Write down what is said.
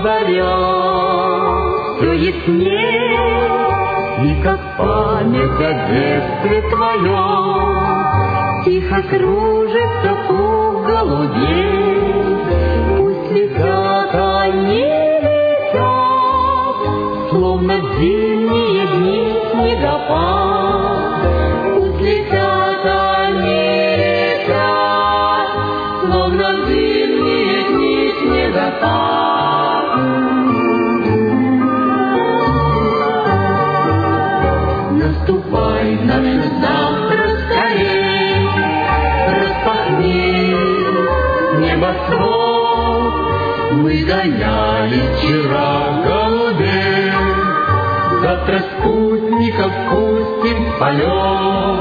заря все ясней, и как память о детстве твоем тихо кружится пух голубей. Пусть летят они, летят, словно в зимние дни снегопад. Пусть летят они, летят, словно в зимние дни снегопад. Наступай, наше завтра скорей, распахни небосвод. Мы гоняли вчера голубей, завтра спутников пустим в полет.